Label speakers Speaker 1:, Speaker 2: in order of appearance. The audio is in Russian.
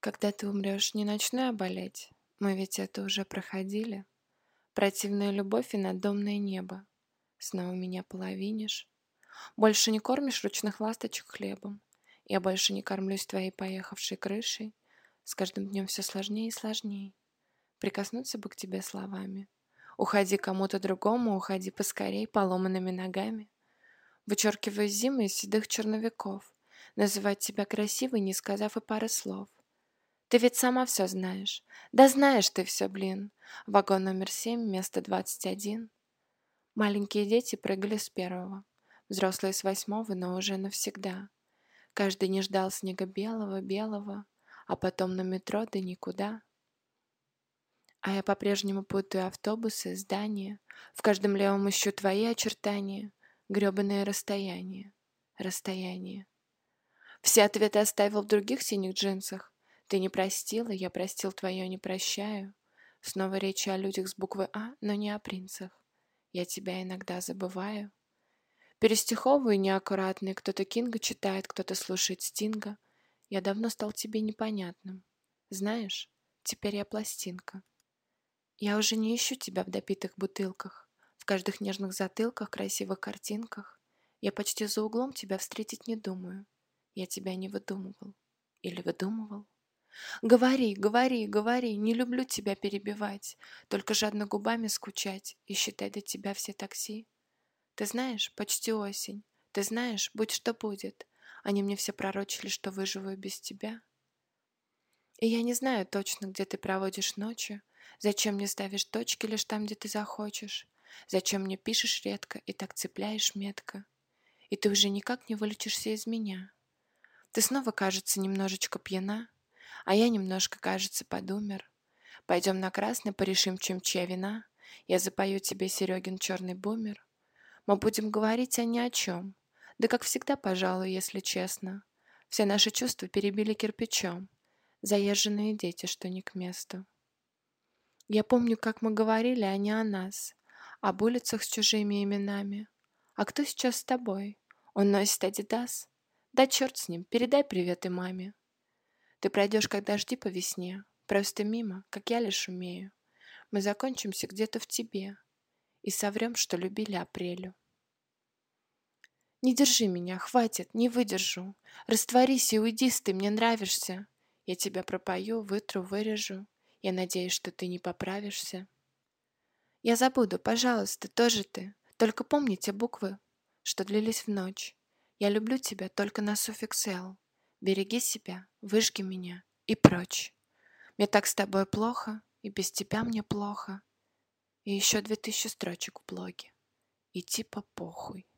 Speaker 1: Когда ты умрешь, не начну я болеть. Мы ведь это уже проходили. Противная любовь и надомное небо. Снова меня половинишь. Больше не кормишь ручных ласточек хлебом. Я больше не кормлюсь твоей поехавшей крышей. С каждым днем все сложнее и сложнее. Прикоснуться бы к тебе словами. Уходи кому-то другому, уходи поскорей поломанными ногами. Вычеркиваю зимы из седых черновиков. Называть тебя красивой, не сказав и пары слов. Ты ведь сама все знаешь. Да знаешь ты все, блин. Вагон номер 7, место 21. Маленькие дети прыгали с первого. Взрослые с восьмого, но уже навсегда. Каждый не ждал снега белого, белого, а потом на метро да никуда. А я по-прежнему путаю автобусы, здания. В каждом левом ищу твои очертания. Грёбаное расстояние. Расстояние. Все ответы оставил в других синих джинсах. Ты не простила, я простил твое, не прощаю. Снова речь о людях с буквы А, но не о принцах. Я тебя иногда забываю. Перестиховываю неаккуратные, кто-то Кинга читает, кто-то слушает Стинга. Я давно стал тебе непонятным. Знаешь, теперь я пластинка. Я уже не ищу тебя в допитых бутылках, в каждых нежных затылках, красивых картинках. Я почти за углом тебя встретить не думаю. Я тебя не выдумывал. Или выдумывал? Говори, говори, говори, не люблю тебя перебивать, только жадно губами скучать и считать до тебя все такси. Ты знаешь, почти осень. Ты знаешь, будь что будет. Они мне все пророчили, что выживу без тебя. И я не знаю точно, где ты проводишь ночи, зачем мне ставишь точки лишь там, где ты захочешь, зачем мне пишешь редко и так цепляешь метко. И ты уже никак не вылечишься из меня. Ты снова, кажется, немножечко пьяна, а я немножко, кажется, подумер. Пойдем на красный, порешим, чем чья вина. Я запою тебе Серегин черный бумер. Мы будем говорить о ни о чем. Да как всегда, пожалуй, если честно. Все наши чувства перебили кирпичом. Заезженные дети, что не к месту. Я помню, как мы говорили, а не о нас. Об улицах с чужими именами. А кто сейчас с тобой? Он носит Адидас? Да черт с ним, передай привет и маме. Ты пройдешь, как дожди по весне. Просто мимо, как я лишь умею. Мы закончимся где-то в тебе. И соврем, что любили апрелю. Не держи меня, хватит, не выдержу. Растворись и уйди, ты мне нравишься. Я тебя пропою, вытру, вырежу. Я надеюсь, что ты не поправишься. Я забуду, пожалуйста, тоже ты. Только помни те буквы, что длились в ночь. Я люблю тебя только на суффикс «л». Береги себя, выжги меня и прочь. Мне так с тобой плохо, и без тебя мне плохо. И еще 2000 строчек в блоге. И типа похуй.